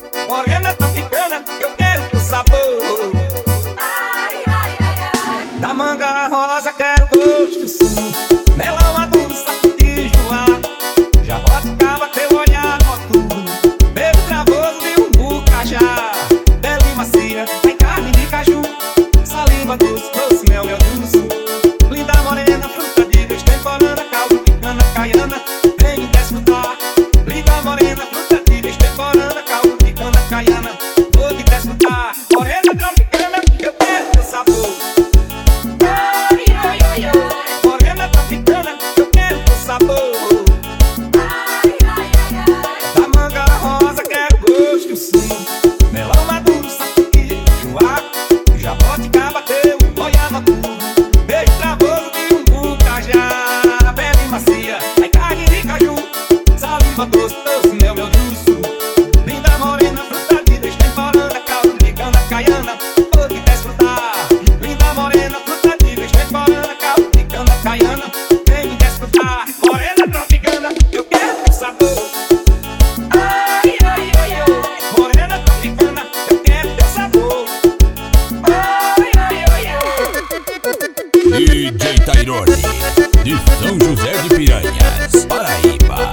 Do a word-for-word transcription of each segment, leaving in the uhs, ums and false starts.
Morena tropicana, eu quero o sabor. Ai, ai, ai, ai. Da manga rosa quero gosto, sim. Melão maduro, saco de joá. Já boticava teu olhar noturno. Beijo travoso de um bucajá. Pele macia, tem carne de caju. Saliva doce, doce, mel, mel do sul. Linda morena, fruta de Deus, temporana. Caldo de cana, caiana, vem me desfrutar. Linda morena, fruta de Deus, temporana. Caldo de cana, caiana, vou te desfrutar. Morena tropicana, eu quero teu sabor. Ai, ai, ai, ai. Morena tropicana, eu quero teu sabor. Ai, ai, ai, ai. Da manga rosa quero gosto, sim. Melão maduro, saco de joá. Jaboticaba teu olhar noturno. Beijo travoso de um bucajá. Pele macia, é carne de caju. Saliva doce, doce, mel, mel do sul. Linda morena, fruta de Deus, temporana. Caldo de cana, caiana, vou te desfrutar. Linda morena, fruta de Deus, temporana. Caldo de cana, caiana, vem me desfrutar. Morena tropicana, eu quero teu sabor. Ai, ai, ai, ai. Morena tropicana, eu quero teu sabor. Ai, ai, ai, ai. D J Tairone, de São José de Piranhas, Paraíba.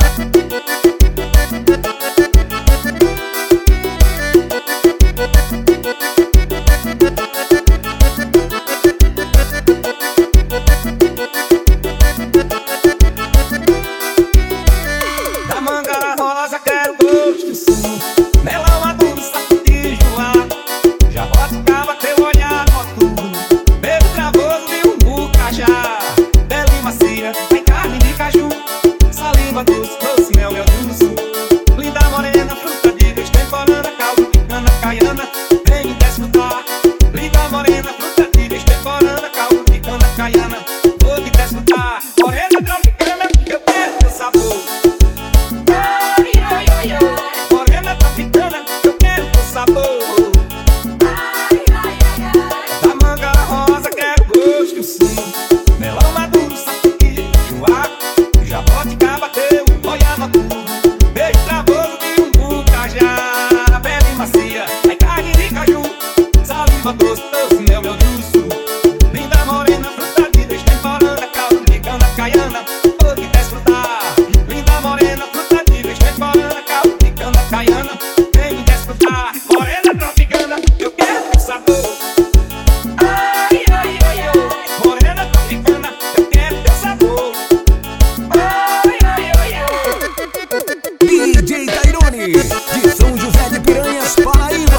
Da manga rosa quero gosto, sim. Melão maduro, saco de joá. Já boticava teu olhar noturno. Beijo travoso de um bucajá. Pele macia, tem carne de caju. Saliva doce, doce, mel, mel do sul. Linda morena, fruta de Deus, temporana. Caldo de cana, caiana, vem me desfrutar. Linda morena, fruta de Deus, temporana. Caldo de cana, caiana, vou te desfrutar. Morena tropicana, eu quero teu sabor. Ai, ai, ai, ai. Morena tropicana, eu quero teu sabor. Ai, ai, ai, ai. Da manga rosa quero gosto, sim. Melão maduro, saco de joá. Jaboticaba teu olhar noturno. Beijo travoso de um bucajá. Pele macia, é carne de caju. Saliva doce, doce, mel, mel do sul. Linda morena, fruta de Deus, temporana. Caldo de cana, caiana, vou te desfrutar. Linda morena, fruta de Deus, temporana. Caldo de cana, caiana, vem me desfrutar. Morena tropicana, eu quero teu sabor. Ai, ai, ai, ai. Morena tropicana, eu quero teu sabor. Ai, ai, ai, ai. D J Tairone, de São José de Piranhas, Paraíba.